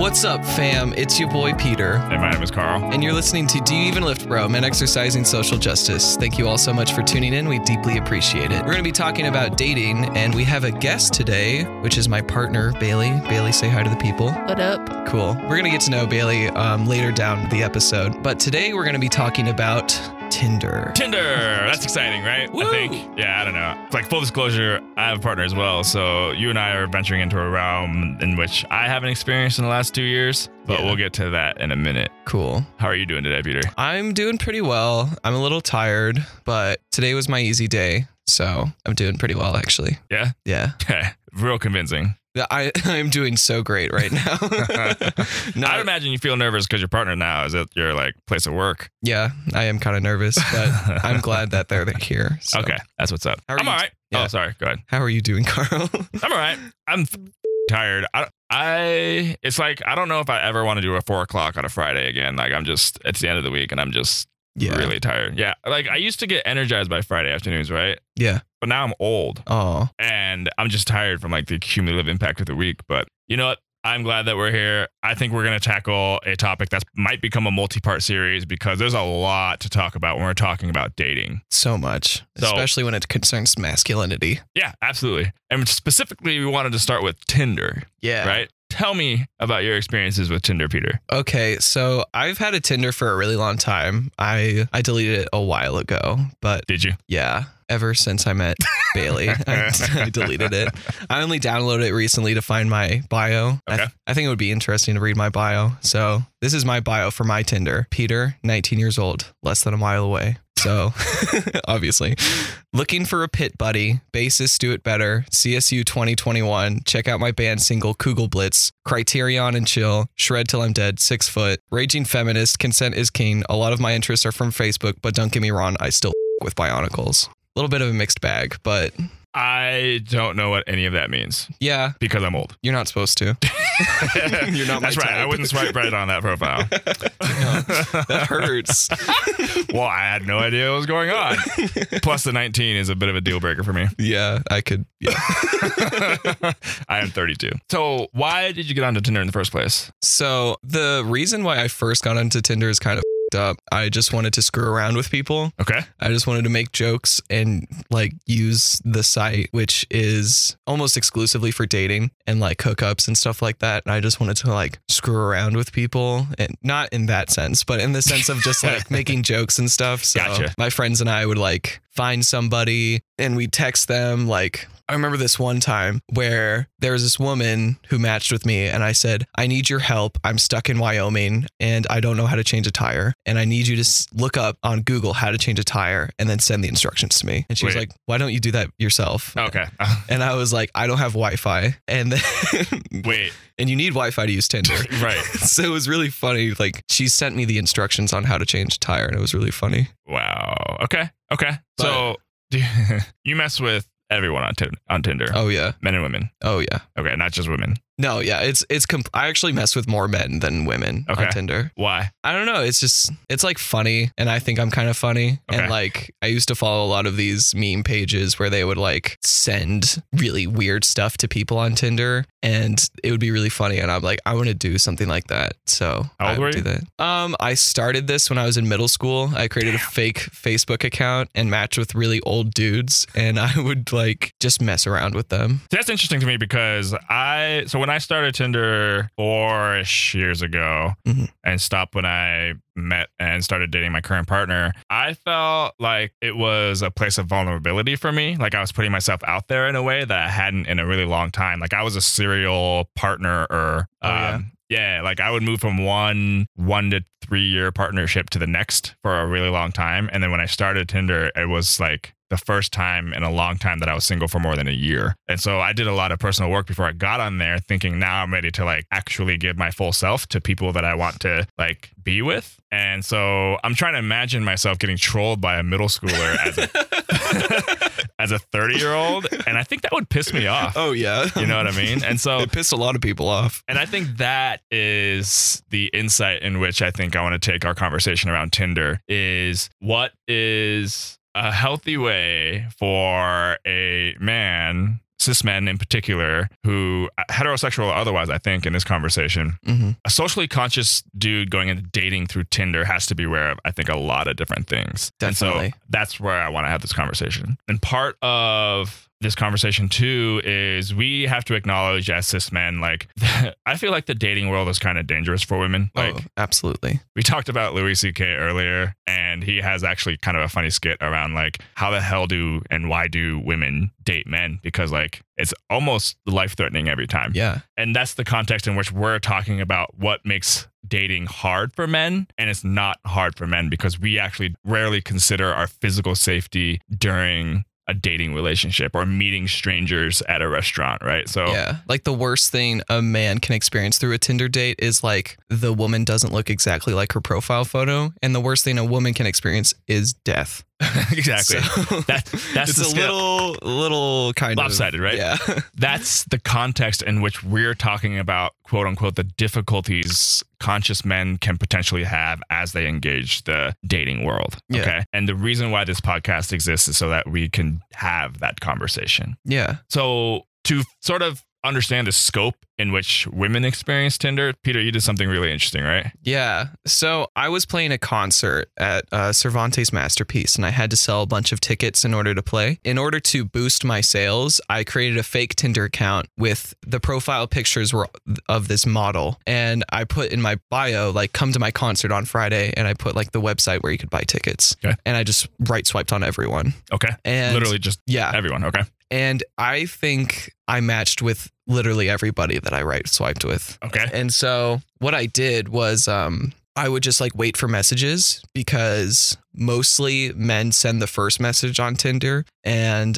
What's up, fam? It's your boy Peter. And my name is Carl. And you're listening to Do You Even Lift, Bro? Men Exercising Social Justice. Thank you all so much for tuning in. We deeply appreciate it. We're going to be talking about dating, and we have a guest today, which is my partner, Bailey. Bailey, say hi to the people. What up? Cool. We're going to get to know Bailey later down the episode. But today we're going to be talking about Tinder. That's exciting, right? Woo! I think. Yeah, I don't know. Like, full disclosure, I have a partner as well. So you and I are venturing into a realm in which I haven't experienced in the last 2 years, but we'll get to that in a minute. Cool. How are you doing today, Peter? I'm doing pretty well. I'm a little tired, but today was my easy day. So I'm doing pretty well, actually. Yeah? Yeah. Real convincing. I'm doing so great right now. I'd imagine you feel nervous because your partner now is at your place of work. Yeah, I am kind of nervous, but I'm glad that they're here. So. Okay, that's what's up. I'm all right. Yeah. Oh, sorry. Go ahead. How are you doing, Carl? I'm all right. I'm tired. It's like, I don't know if I ever want to do a 4 o'clock on a Friday again. Like, it's the end of the week and I'm just really tired. Yeah. Like, I used to get energized by Friday afternoons, right? Yeah. But now I'm old. Oh. And I'm just tired from the cumulative impact of the week. But you know what? I'm glad that we're here. I think we're going to tackle a topic that might become a multi-part series because there's a lot to talk about when we're talking about dating. So much, especially when it concerns masculinity. Yeah, absolutely. And specifically, we wanted to start with Tinder. Yeah. Right? Tell me about your experiences with Tinder, Peter. Okay, so I've had a Tinder for a really long time. I deleted it a while ago, but... Did you? Yeah. Ever since I met Bailey, I deleted it. I only downloaded it recently to find my bio. Okay. I think it would be interesting to read my bio. So this is my bio for my Tinder. Peter, 19 years old, less than a mile away. So obviously looking for a pit buddy, bassist Do It Better, CSU 2021. Check out my band single Kugel Blitz, Criterion and Chill, Shred Till I'm Dead, 6 foot, Raging Feminist, Consent is King. A lot of my interests are from Facebook, but don't get me wrong, I still with Bionicles. A little bit of a mixed bag, but... I don't know what any of that means. Yeah. Because I'm old. You're not supposed to. You're not my That's right. type. I wouldn't swipe right on that profile. That hurts. Well, I had no idea what was going on. Plus the 19 is a bit of a deal breaker for me. Yeah, I could. Yeah. I am 32. So why did you get onto Tinder in the first place? So the reason why I first got onto Tinder is kind of up. I just wanted to screw around with people. Okay. I just wanted to make jokes and use the site, which is almost exclusively for dating and hookups and stuff like that. And I just wanted to screw around with people, and not in that sense, but in the sense of just making jokes and stuff. So Gotcha. My friends and I would find somebody and we'd text them. I remember this one time where there was this woman who matched with me and I said, I need your help. I'm stuck in Wyoming and I don't know how to change a tire. And I need you to look up on Google how to change a tire and then send the instructions to me. And she was like, why don't you do that yourself? Okay. And I was like, I don't have Wi-Fi. And then Wait. And you need Wi-Fi to use Tinder. Right. So it was really funny. She sent me the instructions on how to change a tire and it was really funny. Wow. Okay. So you mess with everyone on Tinder. Oh, yeah. Men and women. Oh, yeah. Okay. Not just women. No, yeah, I actually mess with more men than women on Tinder. Why? I don't know. It's funny. And I think I'm kind of funny. Okay. And I used to follow a lot of these meme pages where they would send really weird stuff to people on Tinder and it would be really funny. And I'm like, I want to do something like that. So how old were you? Do that. I started this when I was in middle school. I created a fake Facebook account and matched with really old dudes. And I would just mess around with them. That's interesting to me because when I started Tinder 4-ish years ago and stopped when I met and started dating my current partner, I felt like it was a place of vulnerability for me. I was putting myself out there in a way that I hadn't in a really long time. I was a serial partner or yeah, I would move from one to 3 year partnership to the next for a really long time. And then when I started Tinder, it was the first time in a long time that I was single for more than a year. And so I did a lot of personal work before I got on there thinking now I'm ready to actually give my full self to people that I want to be with. And so I'm trying to imagine myself getting trolled by a middle schooler as a 30-year-old. And I think that would piss me off. Oh, yeah. You know what I mean? And so it pissed a lot of people off. And I think that is the insight in which I think I want to take our conversation around Tinder is what is a healthy way for a man cis men in particular, who heterosexual or otherwise, I think in this conversation, a socially conscious dude going into dating through Tinder has to be aware of, I think, a lot of different things. Definitely. And so that's where I want to have this conversation. And part of this conversation too is we have to acknowledge as cis men, like, I feel like the dating world is kind of dangerous for women. Like, absolutely. We talked about Louis C.K. earlier, and he has actually kind of a funny skit around like, how the hell do and why do women date men? Because like, it's almost life-threatening every time. Yeah. And that's the context in which we're talking about what makes dating hard for men. And it's not hard for men because we actually rarely consider our physical safety during a dating relationship or meeting strangers at a restaurant, right? So yeah, like the worst thing a man can experience through a Tinder date is like the woman doesn't look exactly like her profile photo, and the worst thing a woman can experience is death. Exactly. So, that's it's the a little kind lopsided, of right? Yeah. That's the context in which we're talking about, quote unquote, the difficulties conscious men can potentially have as they engage the dating world. Yeah. Okay. And the reason why this podcast exists is so that we can have that conversation. Yeah. So to sort of understand the scope in which women experience Tinder, Peter, you did something really interesting, right? Yeah. So I was playing a concert at Cervantes Masterpiece, and I had to sell a bunch of tickets in order to play. In order to boost my sales, I created a fake Tinder account with the profile pictures of this model. And I put in my bio, like, come to my concert on Friday. And I put like the website where you could buy tickets. Okay. And I just right swiped on everyone. Okay. And literally just everyone. Okay. And I think I matched with literally everybody that I right swiped with. Okay. And so what I did was I would just like wait for messages, because mostly men send the first message on Tinder. And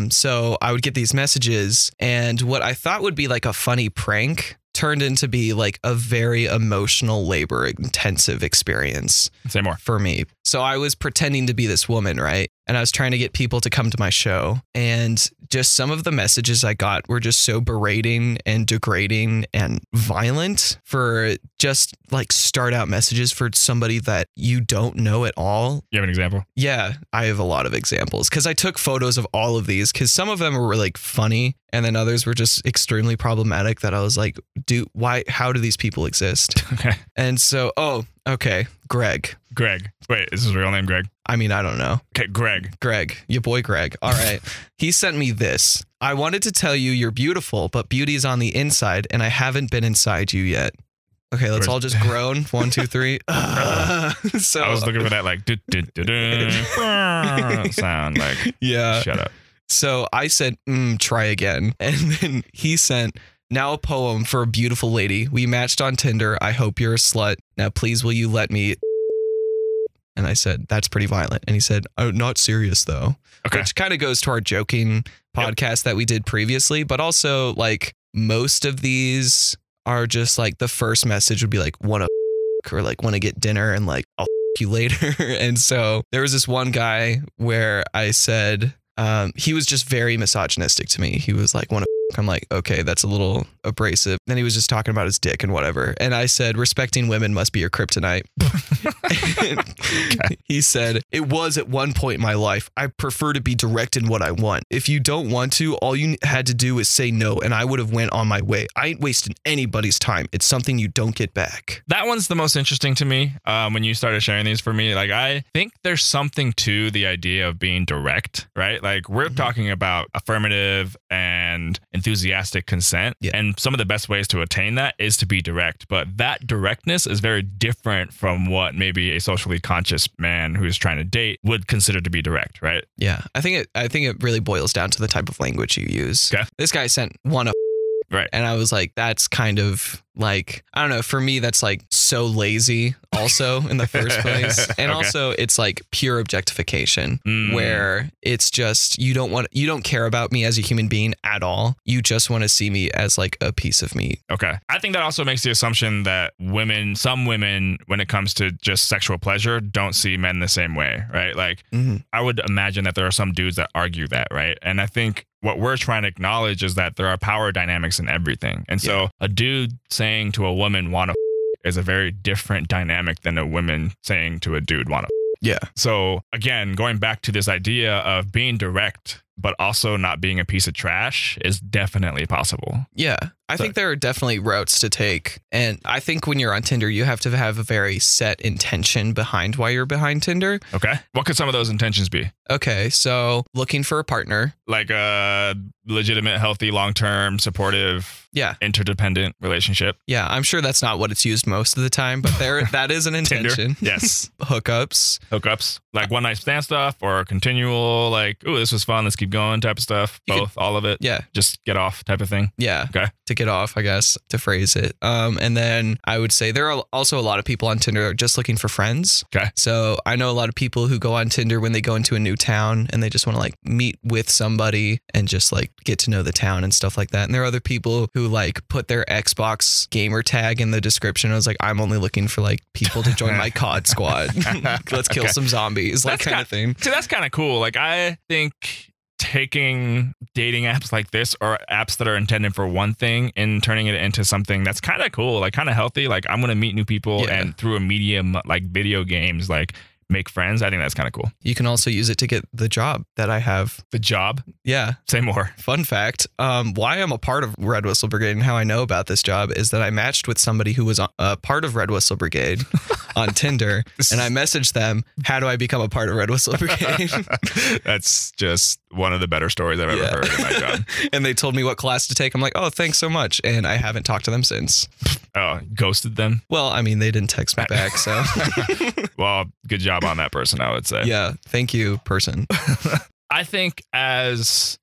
so I would get these messages, and what I thought would be like a funny prank turned into be like a very emotional, labor intensive experience. Say more. For me. So I was pretending to be this woman, right? And I was trying to get people to come to my show. And just some of the messages I got were just so berating and degrading and violent for just like start out messages for somebody that you don't know at all. You have an example? Yeah, I have a lot of examples because I took photos of all of these, because some of them were like funny and then others were just extremely problematic that I was like, how do these people exist? Okay. And so, okay, Greg. Wait, is his real name Greg? I mean, I don't know. Okay, Greg, your boy Greg. All right. He sent me this. I wanted to tell you you're beautiful, but beauty is on the inside, and I haven't been inside you yet. Okay, let's all just groan. 1, 2, 3. So I was looking for that like sound, like, yeah. Shut up. So I said, try again. And then he sent, now a poem for a beautiful lady. We matched on Tinder. I hope you're a slut. Now, please, will you let me? And I said, that's pretty violent. And he said, oh, not serious, though. Okay. Which kind of goes to our joking podcast that we did previously. But also, like, most of these are just like the first message would be like, want to or like want to get dinner and like, I'll you later. And so there was this one guy where I said, he was just very misogynistic to me. He was like, want to I'm like, okay, that's a little abrasive. Then he was just talking about his dick and whatever. And I said, respecting women must be your kryptonite. Okay. He said, it was at one point in my life. I prefer to be direct in what I want. If you don't want to, all you had to do is say no, and I would have went on my way. I ain't wasting anybody's time. It's something you don't get back. That one's the most interesting to me. When you started sharing these for me, like, I think there's something to the idea of being direct, right? Like, we're talking about affirmative and enthusiastic consent. Yeah. And some of the best ways to attain that is to be direct. But that directness is very different from what maybe a socially conscious man who's trying to date would consider to be direct, right? Yeah. I think it really boils down to the type of language you use. Okay. This guy sent one of right. And I was like, that's kind of like, I don't know, for me, that's like so lazy also in the first place. And also it's like pure objectification where it's just, you don't care about me as a human being at all. You just want to see me as like a piece of meat. Okay. I think that also makes the assumption that some women, when it comes to just sexual pleasure, don't see men the same way, right? Like, I would imagine that there are some dudes that argue that, right? And I think what we're trying to acknowledge is that there are power dynamics in everything. And so a dude saying to a woman, wanna is a very different dynamic than a woman saying to a dude, wanna. Yeah. So again, going back to this idea of being direct but also not being a piece of trash is definitely possible. Yeah. I think there are definitely routes to take. And I think when you're on Tinder, you have to have a very set intention behind why you're behind Tinder. Okay. What could some of those intentions be? Okay. So looking for a partner. Like a legitimate, healthy, long-term, supportive, interdependent relationship. Yeah. I'm sure that's not what it's used most of the time, but that is an intention. Yes. Hookups. Like one night stand stuff or continual, like, ooh, this was fun, let's keep going type of stuff. All of it. Yeah. Just get off type of thing. Yeah. Okay. To get off, I guess, to phrase it. And then I would say there are also a lot of people on Tinder just looking for friends. Okay. So I know a lot of people who go on Tinder when they go into a new town and they just want to like meet with somebody and just like get to know the town and stuff like that. And there are other people who like put their Xbox gamer tag in the description. I was like, I'm only looking for like people to join my COD squad. Let's kill some zombies, like kind of thing. So that's kind of cool. Like I think taking dating apps like this or apps that are intended for one thing and turning it into something that's kind of cool, like kind of healthy. Like I'm going to meet new people and through a medium like video games, like make friends. I think that's kind of cool. You can also use it to get the job that I have. The job? Yeah. Say more. Fun fact. Why I'm a part of Red Whistle Brigade and how I know about this job is that I matched with somebody who was a part of Red Whistle Brigade on Tinder. And I messaged them, how do I become a part of Red Whistle Brigade? That's just one of the better stories I've ever heard in my job. And they told me what class to take. I'm like, oh, thanks so much. And I haven't talked to them since. Oh, ghosted them? Well, I mean, they didn't text me back, so. Well, good job on that person, I would say. Yeah. Thank you, person. I think as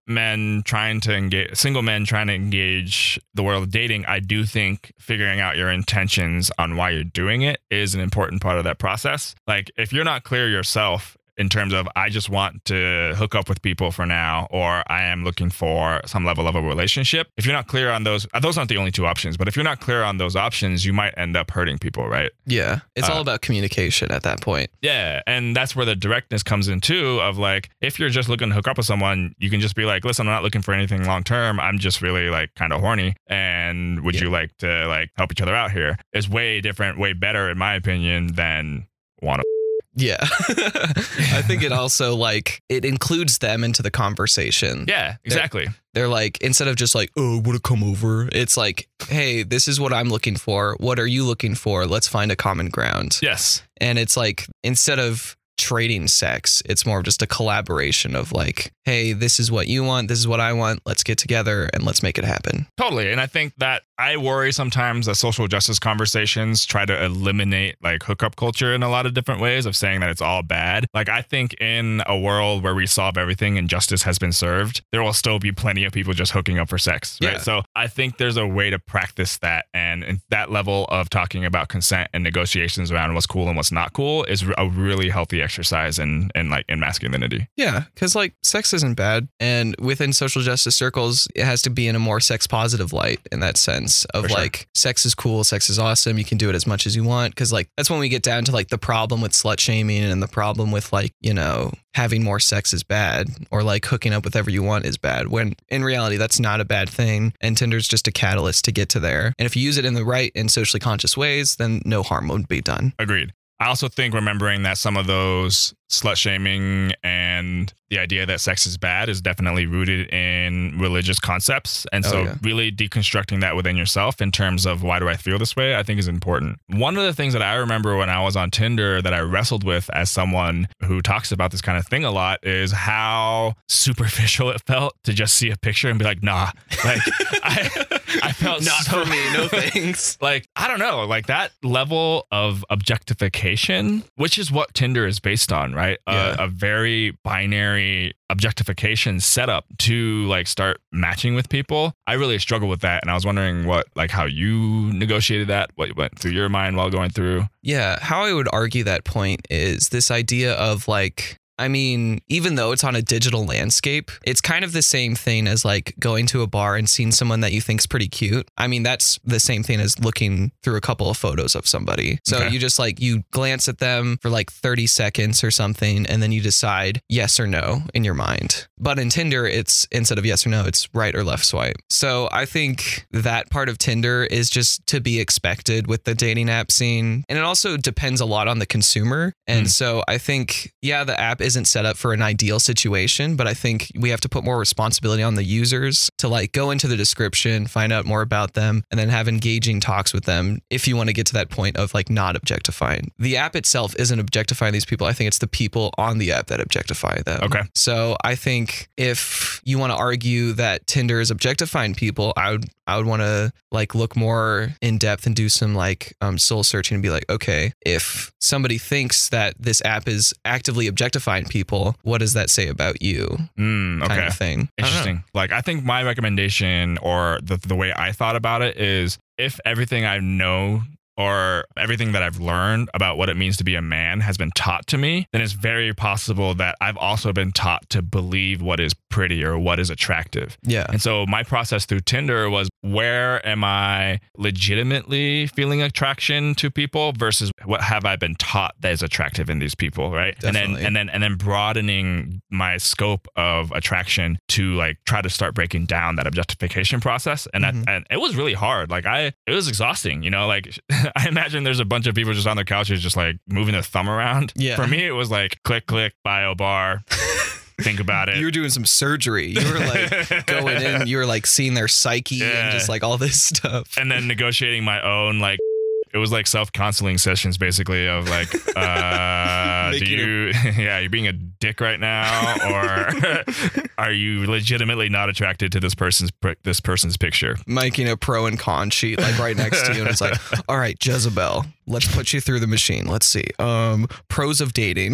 single men trying to engage the world of dating, I do think figuring out your intentions on why you're doing it is an important part of that process. Like if you're not clear yourself in terms of, I just want to hook up with people for now, or I am looking for some level of a relationship. If you're not clear on those aren't the only two options, but if you're not clear on those options, you might end up hurting people, right? Yeah. It's all about communication at that point. Yeah. And that's where the directness comes in too, of like, if you're just looking to hook up with someone, you can just be like, listen, I'm not looking for anything long term. I'm just really like kind of horny. And would you like to like help each other out here? It's way different, way better, in my opinion, than want to. Yeah. I think it also like it includes them into the conversation. Yeah, exactly. They're like, instead of just like, oh, would it come over? It's like, hey, this is what I'm looking for. What are you looking for? Let's find a common ground. Yes. And it's like, instead of trading sex, it's more of just a collaboration of like, hey, this is what you want, this is what I want, let's get together and let's make it happen. Totally. And I think that I worry sometimes that social justice conversations try to eliminate like hookup culture in a lot of different ways of saying that it's all bad. Like I think in a world where we solve everything and justice has been served, there will still be plenty of people just hooking up for sex, right? Yeah. So I think there's a way to practice that, and that level of talking about consent and negotiations around what's cool and what's not cool is a really healthy exercise in masculinity. Yeah, because like sex isn't bad, and within social justice circles, it has to be in a more sex positive light in that sense of like, sex is cool, sex is awesome, you can do it as much as you want, because like that's when we get down to like the problem with slut shaming and the problem with like, you know, having more sex is bad, or like hooking up with whatever you want is bad, when in reality that's not a bad thing, and Tinder's just a catalyst to get to there. And if you use it in the right and socially conscious ways, then no harm would be done. Agreed. I also think remembering that some of those slut shaming and the idea that sex is bad is definitely rooted in religious concepts. And so really deconstructing that within yourself in terms of why do I feel this way, I think is important. One of the things that I remember when I was on Tinder that I wrestled with as someone who talks about this kind of thing a lot is how superficial it felt to just see a picture and be like, nah, like I felt not for me, no thanks. Like, I don't know, like that level of objectification, which is what Tinder is based on, right? Yeah. A very binary objectification setup to like start matching with people. I really struggle with that. And I was wondering how you negotiated that, what went through your mind while going through. Yeah. How I would argue that point is this idea of like, I mean, even though it's on a digital landscape, it's kind of the same thing as like going to a bar and seeing someone that you think's pretty cute. I mean, that's the same thing as looking through a couple of photos of somebody. So you just like, you glance at them for like 30 seconds or something, and then you decide yes or no in your mind. But in Tinder, it's instead of yes or no, it's right or left swipe. So I think that part of Tinder is just to be expected with the dating app scene. And it also depends a lot on the consumer. And so I think, yeah, the app isn't set up for an ideal situation, but I think we have to put more responsibility on the users to like go into the description, find out more about them, and then have engaging talks with them if you want to get to that point of like not objectifying. The app itself isn't objectifying these people. I think it's the people on the app that objectify them. Okay. So I think if you want to argue that Tinder is objectifying people, I would want to like look more in depth and do some like soul searching and be like, okay, if somebody thinks that this app is actively objectifying people, what does that say about you? Okay. Kind of thing. Interesting. Like, I think my recommendation or the way I thought about it is if everything I know or everything that I've learned about what it means to be a man has been taught to me, then it's very possible that I've also been taught to believe what is pretty or what is attractive. Yeah. And so my process through Tinder was, where am I legitimately feeling attraction to people versus what have I been taught that is attractive in these people, right? Definitely. And then broadening my scope of attraction to like try to start breaking down that objectification process. And that, and it was really hard. Like it was exhausting, you know, like I imagine there's a bunch of people just on their couches just like moving their thumb around. Yeah. For me, it was like click, bio bar. Think about it. You were doing some surgery. You were like going in, you were like seeing their psyche and just like all this stuff. And then negotiating my own, like, it was like self-counseling sessions basically of like, you're being a dick right now, or are you legitimately not attracted to this person's picture? Making a pro and con sheet like right next to you, and it's like, all right, Jezebel, let's put you through the machine. Let's see. Pros of dating.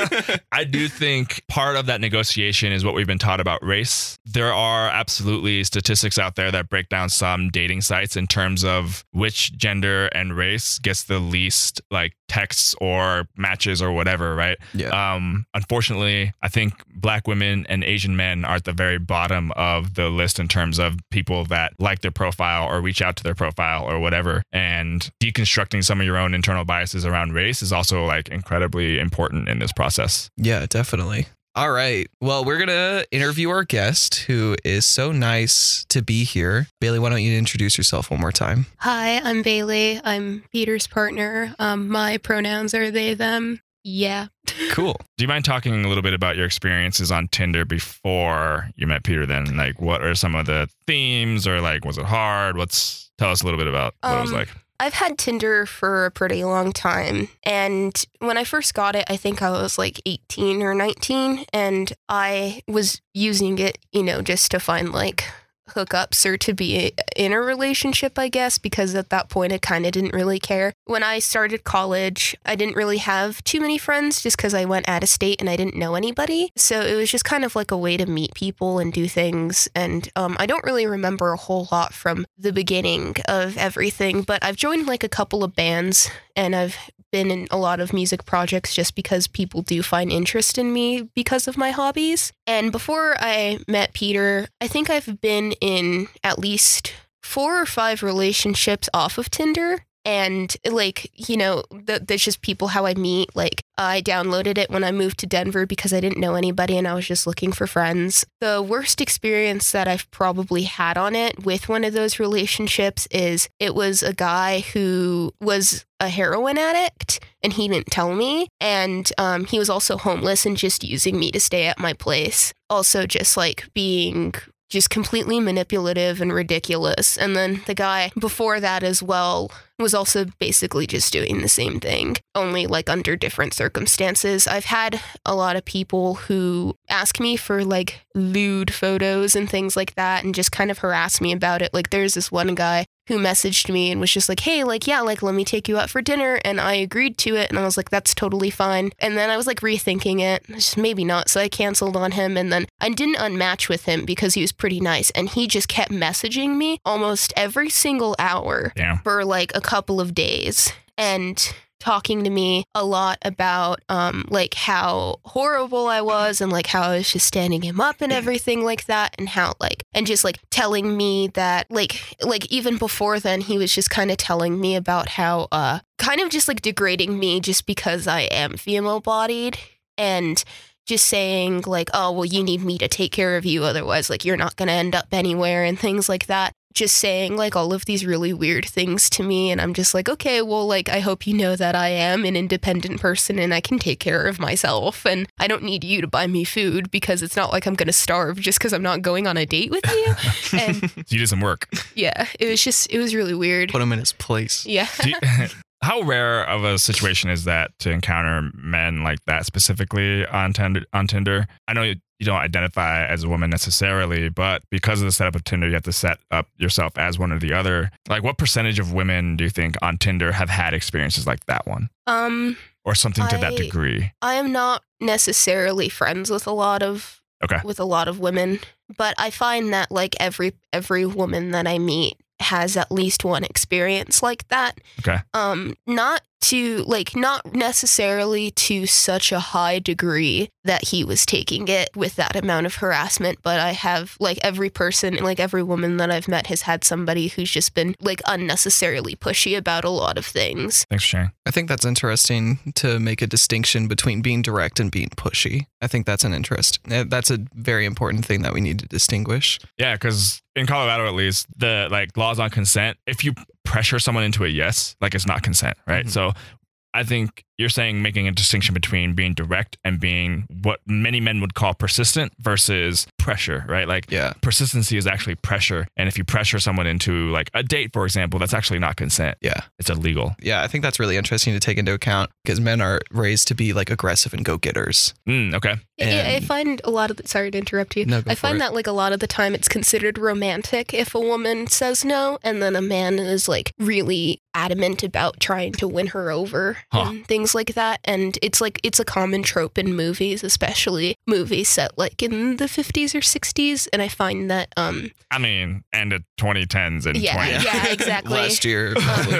I do think part of that negotiation is what we've been taught about race. There are absolutely statistics out there that break down some dating sites in terms of which gender and race gets the least like texts or matches or whatever, right? Yeah. Unfortunately, I think Black women and Asian men are at the very bottom of the list in terms of people that like their profile or reach out to their profile or whatever. And deconstructing some of your own internal biases around race is also like incredibly important in this process. Yeah, definitely. All right. Well, we're going to interview our guest who is so nice to be here. Bailey, why don't you introduce yourself one more time? Hi, I'm Bailey. I'm Peter's partner. My pronouns are they, them. Yeah. Cool. Do you mind talking a little bit about your experiences on Tinder before you met Peter then? Like, what are some of the themes, or like, was it hard? Tell us a little bit about what it was like. I've had Tinder for a pretty long time, and when I first got it, I think I was like 18 or 19, and I was using it, just to find like hookups or to be in a relationship, I guess, because at that point I kind of didn't really care. When I started college, I didn't really have too many friends just because I went out of state and I didn't know anybody. So it was just kind of like a way to meet people and do things. And I don't really remember a whole lot from the beginning of everything, but I've joined like a couple of bands and I've been in a lot of music projects just because people do find interest in me because of my hobbies. And before I met Peter, I think I've been in at least 4 or 5 relationships off of Tinder. And like, that's just people how I meet. Like, I downloaded it when I moved to Denver because I didn't know anybody and I was just looking for friends. The worst experience that I've probably had on it with one of those relationships is it was a guy who was a heroin addict and he didn't tell me. And he was also homeless and just using me to stay at my place. Also just like being just completely manipulative and ridiculous. And then the guy before that as well was also basically just doing the same thing, only like under different circumstances. I've had a lot of people who ask me for like lewd photos and things like that and just kind of harass me about it. Like there's this one guy who messaged me and was just like, hey, like, yeah, like, let me take you out for dinner. And I agreed to it. And I was like, that's totally fine. And then I was like rethinking it. Just maybe not. So I canceled on him. And then I didn't unmatch with him because he was pretty nice. And he just kept messaging me almost every single hour for like a couple of days. And talking to me a lot about like how horrible I was and like how I was just standing him up and everything like that, and how like, and just like telling me that like even before then he was just kind of telling me about how kind of just like degrading me just because I am female bodied, and just saying like, oh, well, you need me to take care of you, otherwise like you're not going to end up anywhere and things like that. just saying like all of these really weird things to me. And I'm just like, okay, well, like, I hope you know that I am an independent person and I can take care of myself. And I don't need you to buy me food because it's not like I'm going to starve just because I'm not going on a date with you. And So you did some work. yeah, it was really weird. Put him in his place. Yeah. How rare of a situation is that to encounter men like that specifically on Tinder? I know you don't identify as a woman necessarily, but because of the setup of Tinder, you have to set up yourself as one or the other. Like, what percentage of women do you think on Tinder have had experiences like that one? Or something to that degree? I am not necessarily friends with a lot of women, but I find that like every woman that I meet has at least one experience like that. Okay. Not necessarily to such a high degree that he was taking it with that amount of harassment, but I have like every woman that I've met has had somebody who's just been like unnecessarily pushy about a lot of things. Thanks for sharing. I think that's interesting to make a distinction between being direct and being pushy. I think that's a very important thing that we need to distinguish. Yeah, because in Colorado, at least, the like laws on consent, if you pressure someone into a yes, like it's not consent, right? Mm-hmm. So I think you're saying making a distinction between being direct and being what many men would call persistent versus pressure, right? Like persistency is actually pressure. And if you pressure someone into like a date, for example, that's actually not consent. Yeah. It's illegal. Yeah, I think that's really interesting to take into account because men are raised to be like aggressive and go-getters. Okay. Yeah, I find a lot of sorry to interrupt you. No, I find that like a lot of the time it's considered romantic if a woman says no and then a man is like really adamant about trying to win her over and things like that. And it's a common trope in movies, especially movies set like in the 50s or 60s. And I find that and the 2010s and yeah, exactly. Last year.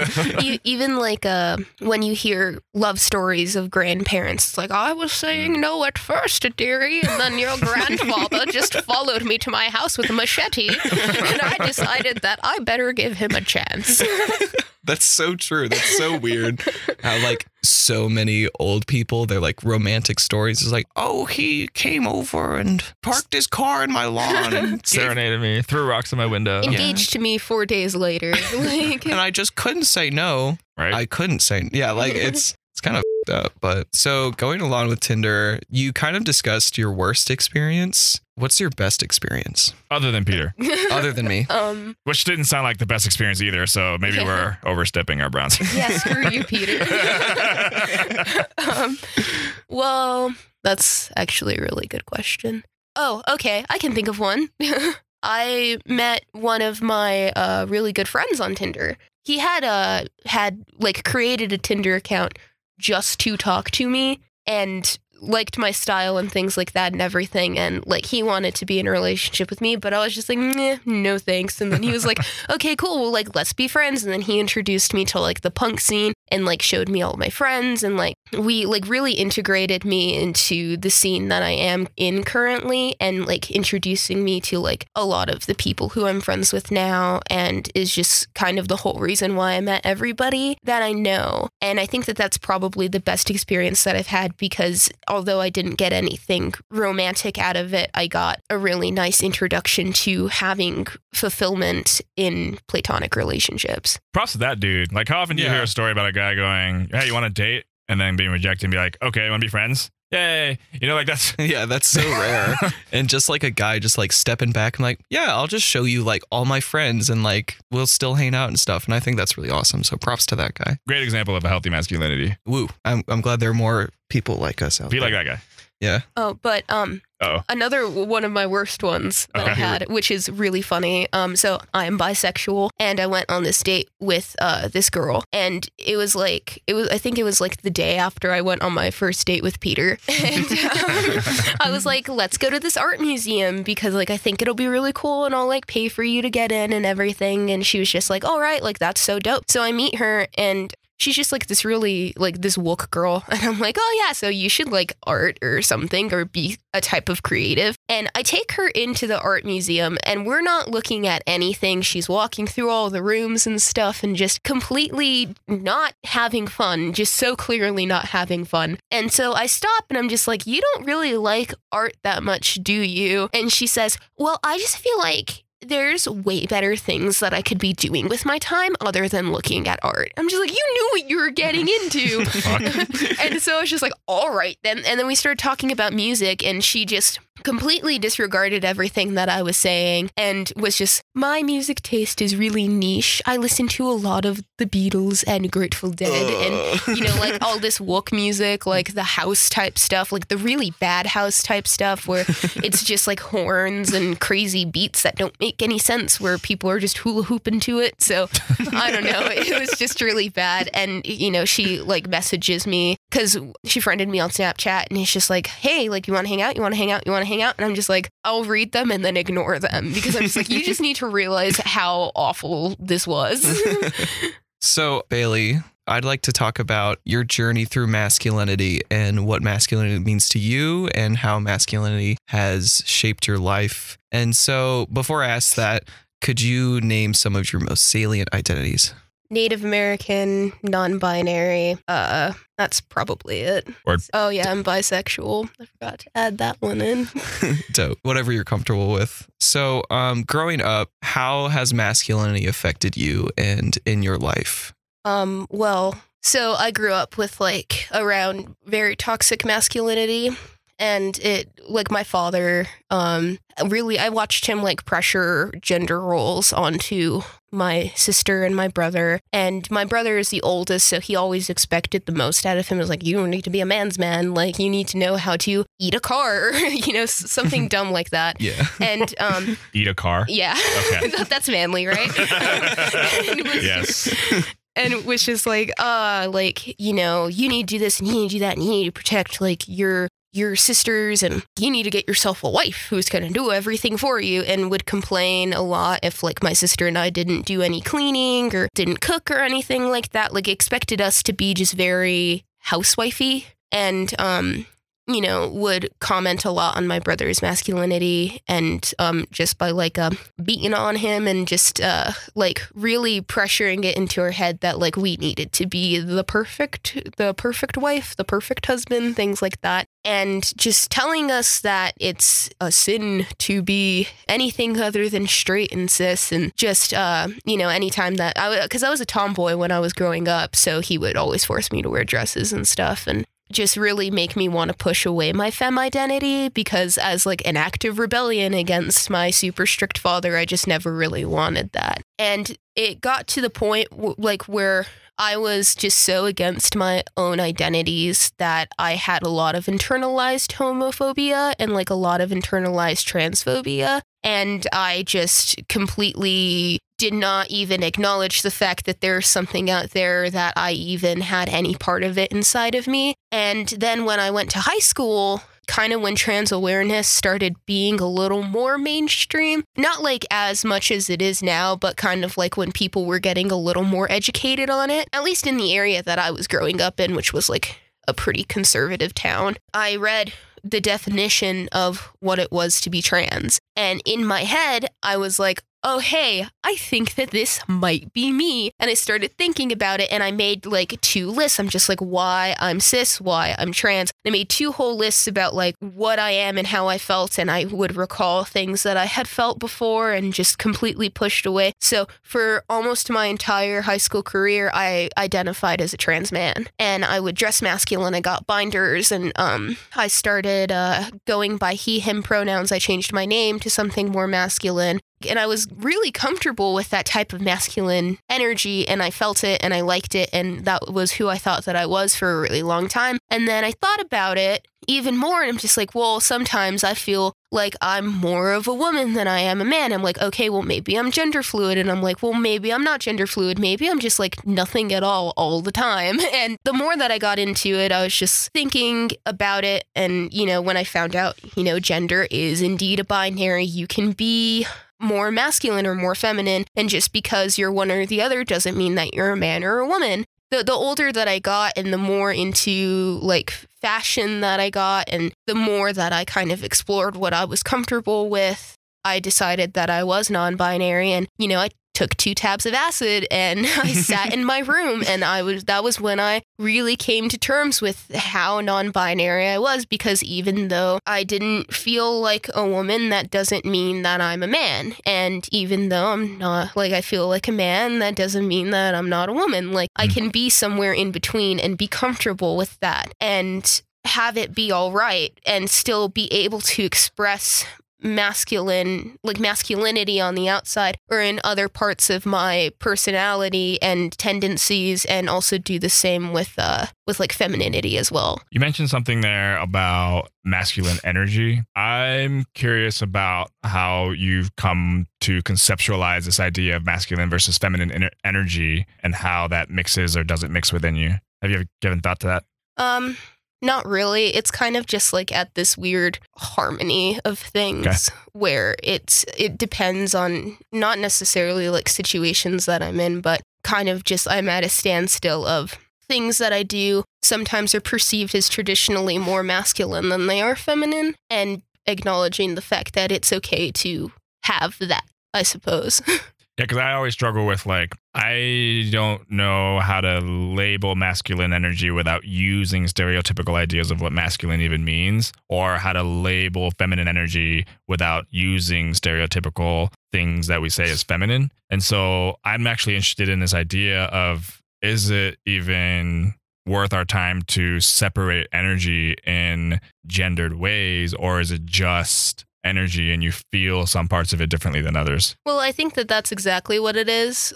Even like when you hear love stories of grandparents, it's like, I was saying no at first, dearie, and then your grandfather just followed me to my house with a machete, and I decided that I better give him a chance. That's so true. That's so weird. How like so many old people, they're like romantic stories. It's like, oh, he came over and parked his car in my lawn and serenaded me, threw rocks in my window. Engaged to me 4 days later. Like, and I just couldn't say no. Right. I couldn't say, like it's kind of up. But so going along with Tinder, you kind of discussed your worst experience. What's your best experience? Other than Peter. Other than me. Which didn't sound like the best experience either, so maybe we're overstepping our bounds. Yeah, screw you, Peter. Well, that's actually a really good question. Oh, okay. I can think of one. I met one of my really good friends on Tinder. He had created a Tinder account just to talk to me and liked my style and things like that and everything, and like he wanted to be in a relationship with me, but I was just like, no thanks. And then he was like, okay, cool, well, like, let's be friends. And then he introduced me to like the punk scene and like showed me all my friends, and like we like really integrated me into the scene that I am in currently, and like introducing me to like a lot of the people who I'm friends with now, and is just kind of the whole reason why I met everybody that I know. And I think that that's probably the best experience that I've had, because although I didn't get anything romantic out of it, I got a really nice introduction to having fulfillment in platonic relationships. Props to that dude. Like, how often do you hear a story about a guy going, hey, you want to date? And then being rejected and be like, okay, you want to be friends? Yay. You know, like that's... Yeah, that's so rare. And just like a guy just like stepping back and like, yeah, I'll just show you like all my friends and like we'll still hang out and stuff. And I think that's really awesome. So props to that guy. Great example of a healthy masculinity. Woo. I'm glad there are more people like us out there. Be like that guy. Yeah. Oh, but another one of my worst ones that I had, which is really funny. So I am bisexual, and I went on this date with this girl, and I think it was like the day after I went on my first date with Peter, and I was like, let's go to this art museum because like I think it'll be really cool, and I'll like pay for you to get in and everything. And she was just like, all right, like that's so dope. So I meet her, and she's just like this really like this woke girl. And I'm like, oh yeah, so you should like art or something or be a type of creative. And I take her into the art museum, and we're not looking at anything. She's walking through all the rooms and stuff and just completely not having fun, just so clearly not having fun. And so I stop and I'm just like, you don't really like art that much, do you? And she says, well, I just feel like there's way better things that I could be doing with my time other than looking at art. I'm just like, you knew what you were getting into. And so I was just like, all right then. And then we started talking about music, and she just completely disregarded everything that I was saying and was just, my music taste is really niche. I listen to a lot of the Beatles and Grateful Dead and, you know, like all this wook music, like the house type stuff, like the really bad house type stuff where it's just like horns and crazy beats that don't make any sense, where people are just hula hooping to it. So I don't know. It was just really bad. And, you know, she like messages me because she friended me on Snapchat, and it's just like, hey, like, you want to hang out? You want to hang out? You want to hang out? And I'm just like, I'll read them and then ignore them, because I'm just like, you just need to realize how awful this was. So, Bailey, I'd like to talk about your journey through masculinity and what masculinity means to you and how masculinity has shaped your life. And so, before I ask that, could you name some of your most salient identities? Native American, non-binary. That's probably it. Word. Oh yeah, I'm bisexual. I forgot to add that one in. Dope. Whatever you're comfortable with. So, growing up, how has masculinity affected you and in your life? Well, so I grew up with like around very toxic masculinity. And it, like, my father, really, I watched him like pressure gender roles onto my sister and my brother. And my brother is the oldest, so he always expected the most out of him. It was like, you don't need to be a man's man. Like, you need to know how to eat a car, you know, something dumb like that. Yeah. And Eat a car? Yeah. Okay. That's manly, right? Yes. And it was just like, you know, you need to do this and you need to do that and you need to protect like your sisters, and you need to get yourself a wife who's going to do everything for you, and would complain a lot if like my sister and I didn't do any cleaning or didn't cook or anything like that. Like, expected us to be just very housewifey, and you know, would comment a lot on my brother's masculinity, and just by like beating on him and just like really pressuring it into our head that like we needed to be the perfect wife, the perfect husband, things like that. And just telling us that it's a sin to be anything other than straight and cis, and just, you know, anytime that because I was a tomboy when I was growing up, so he would always force me to wear dresses and stuff, and just really make me want to push away my femme identity, because as like an act of rebellion against my super strict father, I just never really wanted that. And it got to the point like where I was just so against my own identities that I had a lot of internalized homophobia and like a lot of internalized transphobia. And I just completely did not even acknowledge the fact that there's something out there that I even had any part of it inside of me. And then when I went to high school, kind of when trans awareness started being a little more mainstream, not like as much as it is now, but kind of like when people were getting a little more educated on it, at least in the area that I was growing up in, which was like a pretty conservative town. I read the definition of what it was to be trans. And in my head, I was like, oh, hey, I think that this might be me. And I started thinking about it, and I made like 2 lists. I'm just like, why I'm cis, why I'm trans. I made 2 whole lists about like what I am and how I felt, and I would recall things that I had felt before and just completely pushed away. So for almost my entire high school career, I identified as a trans man, and I would dress masculine. I got binders, and I started going by he, him pronouns. I changed my name to something more masculine. And I was really comfortable with that type of masculine energy, and I felt it and I liked it, and that was who I thought that I was for a really long time. And then I thought about it even more, and I'm just like, well, sometimes I feel like I'm more of a woman than I am a man. I'm like, okay, well, maybe I'm gender fluid. And I'm like, well, maybe I'm not gender fluid. Maybe I'm just like nothing at all the time. And the more that I got into it, I was just thinking about it. And, you know, when I found out, you know, gender is indeed a binary, you can be more masculine or more feminine, and just because you're one or the other doesn't mean that you're a man or a woman. The older that I got and the more into like fashion that I got, and the more that I kind of explored what I was comfortable with, I decided that I was non-binary. And, you know, I took 2 tabs of acid and I sat in my room, and that was when I really came to terms with how non-binary I was, because even though I didn't feel like a woman, that doesn't mean that I'm a man. And even though I'm not, like, I feel like a man, that doesn't mean that I'm not a woman. Like, I can be somewhere in between and be comfortable with that and have it be all right and still be able to express masculinity on the outside or in other parts of my personality and tendencies, and also do the same with like femininity as well. You mentioned something there about masculine energy. I'm curious about how you've come to conceptualize this idea of masculine versus feminine energy and how that mixes or doesn't mix within you. Have you ever given thought to that? Not really. It's kind of just like at this weird harmony of things where it depends on not necessarily like situations that I'm in, but kind of just I'm at a standstill of things that I do sometimes are perceived as traditionally more masculine than they are feminine, and acknowledging the fact that it's okay to have that, I suppose. Yeah, because I always struggle with, like, I don't know how to label masculine energy without using stereotypical ideas of what masculine even means, or how to label feminine energy without using stereotypical things that we say is feminine. And so I'm actually interested in this idea of, is it even worth our time to separate energy in gendered ways, or is it just energy and you feel some parts of it differently than others? Well, I think that that's exactly what it is.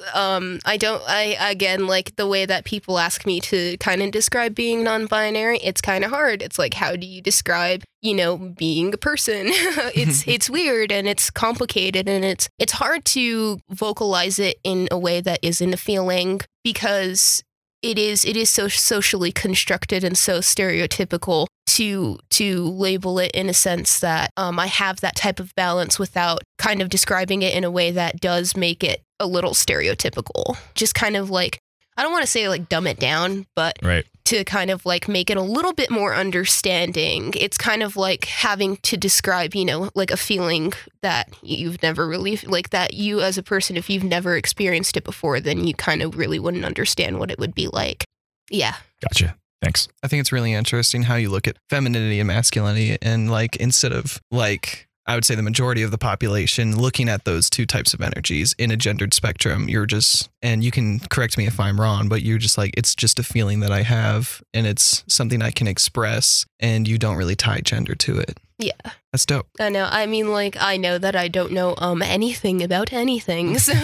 Again, like the way that people ask me to kind of describe being non-binary, it's kind of hard. It's like, how do you describe, being a person? It's weird and it's complicated, and it's hard to vocalize it in a way that isn't a feeling, because it is so socially constructed and so stereotypical to label it in a sense that I have that type of balance without kind of describing it in a way that does make it a little stereotypical. Just kind of like, I don't want to say like dumb it down, but to kind of like make it a little bit more understanding. It's kind of like having to describe, like a feeling that you've never really, like that you as a person, if you've never experienced it before, then you kind of really wouldn't understand what it would be like. Yeah. Gotcha. Thanks. I think it's really interesting how you look at femininity and masculinity, and like, instead of like, I would say the majority of the population looking at those 2 types of energies in a gendered spectrum, you're just, and you can correct me if I'm wrong, but you're just like, it's just a feeling that I have and it's something I can express, and you don't really tie gender to it. Yeah. That's dope. I know. I mean, like, I know that I don't know anything about anything. So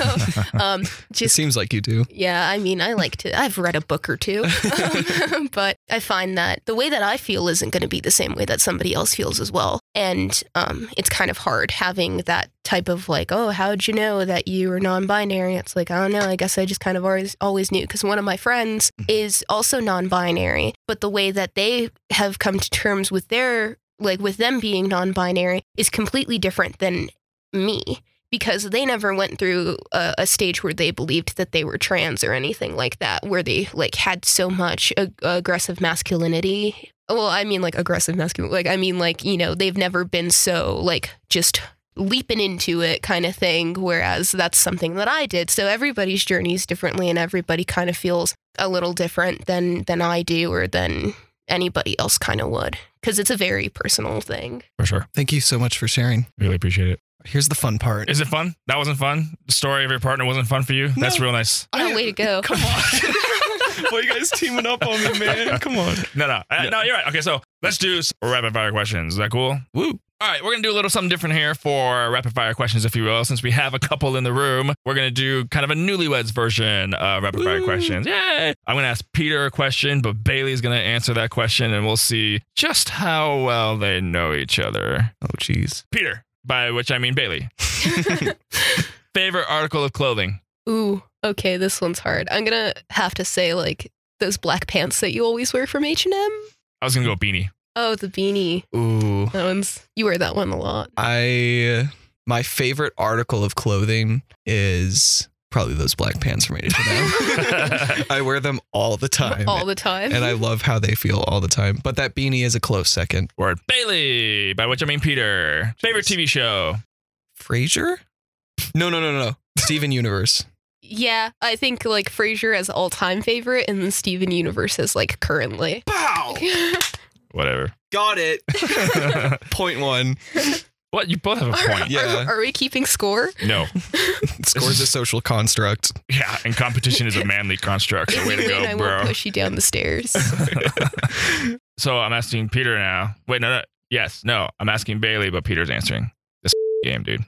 it seems like you do. Yeah. I mean, I've read a book or 2, but I find that the way that I feel isn't going to be the same way that somebody else feels as well. And it's kind of hard having that type of like, oh, how'd you know that you were non-binary? It's like, I don't know. I guess I just kind of always knew, because one of my friends is also non-binary, but the way that they have come to terms with with them being non-binary is completely different than me, because they never went through a stage where they believed that they were trans or anything like that, where they like had so much aggressive masculinity. Well, I mean like aggressive masculinity, like I mean like, they've never been so like just leaping into it kind of thing, whereas that's something that I did. So everybody's journey is differently, and everybody kind of feels a little different than I do, or than anybody else kind of would, because it's a very personal thing. For sure. Thank you so much for sharing. Really appreciate it. Here's the fun part. Is it fun? That wasn't fun? The story of your partner wasn't fun for you? No. That's real nice. Oh, way to go. Come on. Why are you guys teaming up on me, man? Come on. No, you're right. Okay, so let's do some rapid fire questions. Is that cool? Woo. All right, we're going to do a little something different here for rapid fire questions, if you will. Since we have a couple in the room, we're going to do kind of a newlyweds version of rapid fire questions. Yay! I'm going to ask Peter a question, but Bailey's going to answer that question, and we'll see just how well they know each other. Oh, geez. Peter, by which I mean Bailey. Favorite article of clothing? Ooh, okay, this one's hard. I'm going to have to say, like, those black pants that you always wear from H&M. I was going to go beanie. Oh, the beanie. Ooh. You wear that one a lot. My favorite article of clothing is probably those black pants from H&M. I wear them all the time. All the time. And I love how they feel all the time. But that beanie is a close second. Word. Bailey, by which I mean Peter. Favorite TV show? Frasier? No. Steven Universe. Yeah, I think like Frasier as all-time favorite, and then Steven Universe as like currently. Pow! Whatever. Got it. Point one. What? You both have a point. Yeah. Are we keeping score? No. Score's a social construct. Yeah, and competition is a manly construct. So way to If you win, go, I bro. won't push you down the stairs. So I'm asking Peter now. Wait, no. Yes, no. I'm asking Bailey, but Peter's answering. This game, dude.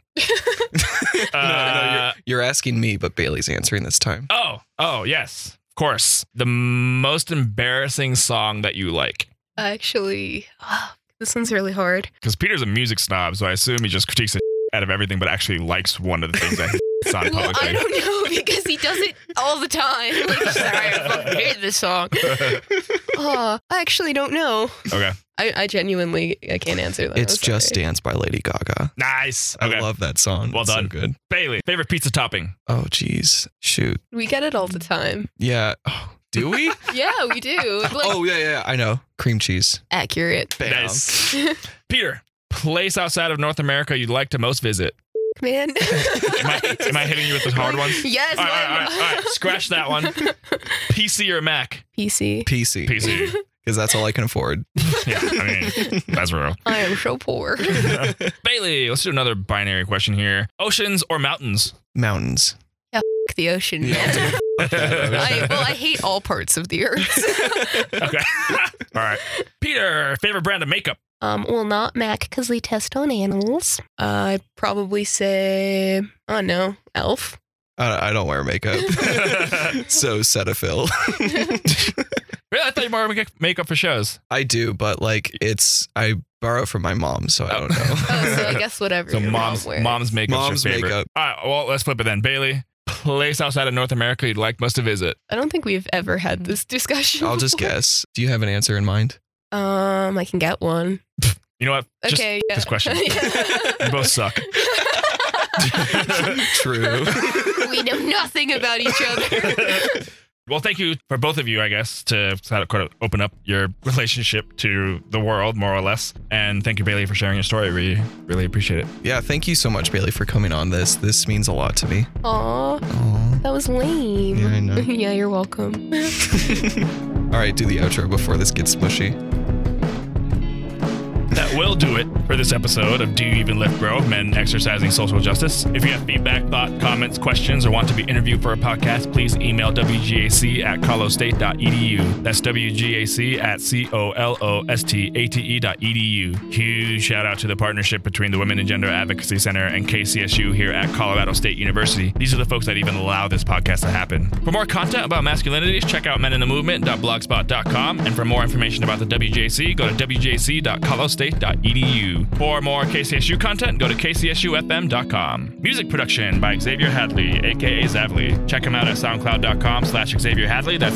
No, you're asking me, but Bailey's answering this time. Oh, yes. Of course. The most embarrassing song that you like. Actually, this one's really hard. Because Peter's a music snob, so I assume he just critiques the out of everything, but actually likes one of the things that he's on Well, publicly. I don't know because he does it all the time. Like, sorry, I fucking hate this song. I actually don't know. Okay. I genuinely I can't answer that. It's I'm sorry. Just Dance by Lady Gaga. Nice. Okay. I love that song. Well It's done. So good. Bailey, favorite pizza topping? Oh, geez. Shoot. We get it all the time. Yeah. Oh, do we? Yeah, we do. Like, Oh, yeah. I know. Cream cheese. accurate. Bam. Nice. Peter, place outside of North America you'd like to most visit? Man. Am I hitting you with the hard ones? Yes. All right. Scratch that one. PC or Mac? PC. PC. PC. Because that's all I can afford. Yeah, I mean, that's real. I am so poor. Bailey, let's do another binary question here. Oceans or mountains? Mountains. The ocean. Yeah. Man. I hate all parts of the earth. Okay. All right. Peter, favorite brand of makeup? Well, not Mac because we test on animals. I'd probably say, I don't know, Elf. I don't wear makeup. So Cetaphil. Really? I thought you wore makeup for shows. I do, but like I borrow from my mom, so I don't know. Oh, so I guess whatever. So your mom's mom wears. makeup. Mom's your favorite. makeup. All right. Well, let's flip it then. Bailey, place outside of North America you'd like most to visit? I don't think we've ever had this discussion. I'll just before. guess. Do you have an answer in mind? I can get one. You know what? Just Okay. Yeah. this question. You both suck. True. We know nothing about each other. Well, thank you for both of you, I guess, to kind of open up your relationship to the world, more or less. And thank you, Bailey, for sharing your story. We really appreciate it. Yeah, thank you so much, Bailey, for coming on this. This means a lot to me. Aw, Aw. that was lame. Yeah, I know. Yeah, you're welcome. All right, do the outro before this gets mushy. That will do it for this episode of Do You Even Lift Bro? Men Exercising Social Justice. If you have feedback, thought, comments, questions, or want to be interviewed for a podcast, please email wgac@colostate.edu. That's wgac@colostate.edu. Huge shout out to the partnership between the Women and Gender Advocacy Center and KCSU here at Colorado State University. These are the folks that even allow this podcast to happen. For more content about masculinities, check out meninthemovement.blogspot.com. And for more information about the WJC, go to wjc.colostate.edu. For more KCSU content, go to kcsufm.com. Music production by Xavier Hadley, aka Zavly. Check him out at soundcloud.com/Xavier Hadley. That's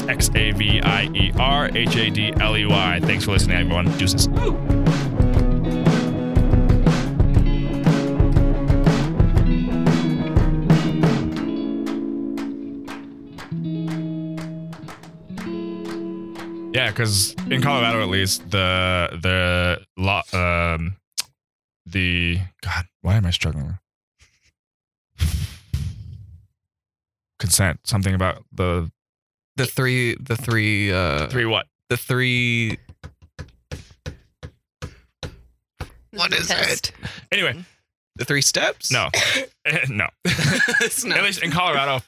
XAVIERHADLEY. Thanks for listening, everyone. Deuces. Yeah, because in Colorado, at least, the God, why am I struggling? Consent. Something about the Three what? the three What is Test. it? Anyway, The 3 steps? no, no. It's not. At least in Colorado,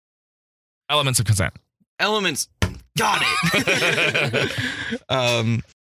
elements of consent. Elements. Got it.